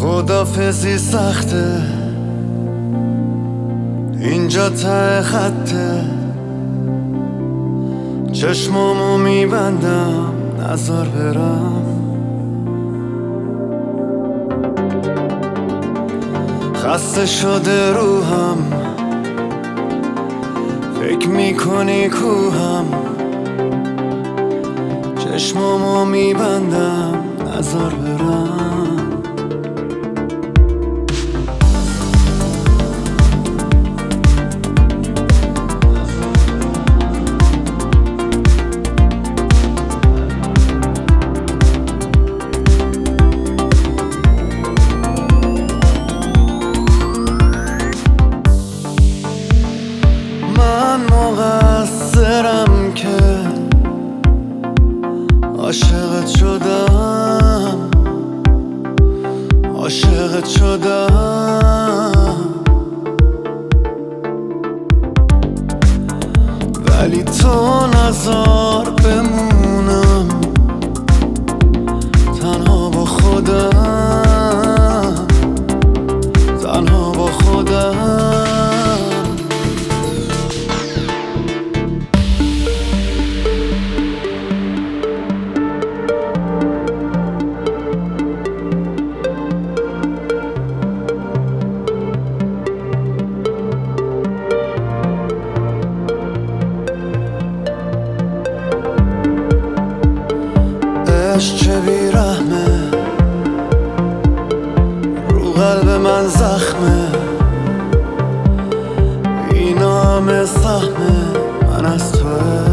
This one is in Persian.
خدافزی سخته، اینجا ته خطه، چشمامو میبندم نزار برم. خسته شده روحم، فکر میکنی کوهم، چشمامو میبندم نزار برم. مقصرم که عاشقت شدم، ولی تو نذار بمونم تنها با خودم، تنها با خودم. چه بیرحمه، رو قلب من زخمه، اینا همه سهمه من از توه.